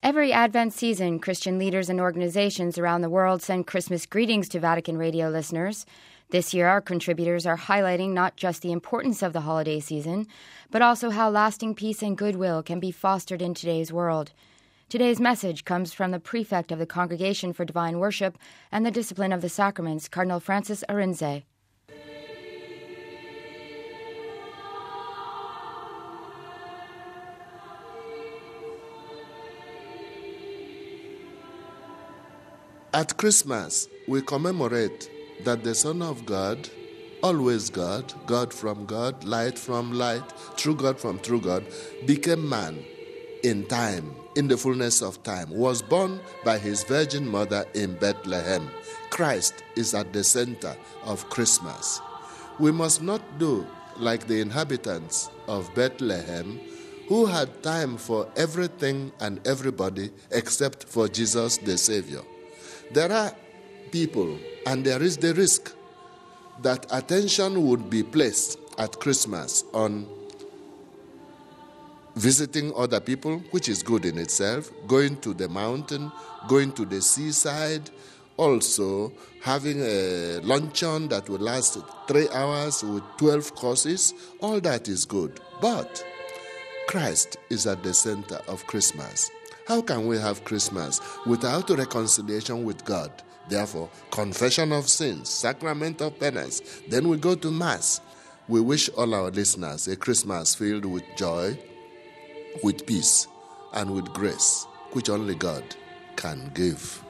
Every Advent season, Christian leaders and organizations around the world send Christmas greetings to Vatican Radio listeners. This year, our contributors are highlighting not just the importance of the holiday season, but also how lasting peace and goodwill can be fostered in today's world. Today's message comes from the prefect of the Congregation for Divine Worship and the Discipline of the Sacraments, Cardinal Francis Arinze. At Christmas, we commemorate that the Son of God, always God, God from God, light from light, true God from true God, became man in time, in the fullness of time, was born by his virgin mother in Bethlehem. Christ is at the center of Christmas. We must not do like the inhabitants of Bethlehem, who had time for everything and everybody except for Jesus the Savior. There are people, and there is the risk that attention would be placed at Christmas on visiting other people, which is good in itself, going to the mountain, going to the seaside, also having a luncheon that will last 3 hours with 12 courses. All that is good. But Christ is at the center of Christmas. How can we have Christmas without a reconciliation with God? Therefore, confession of sins, sacrament of penance. Then we go to Mass. We wish all our listeners a Christmas filled with joy, with peace, and with grace, which only God can give.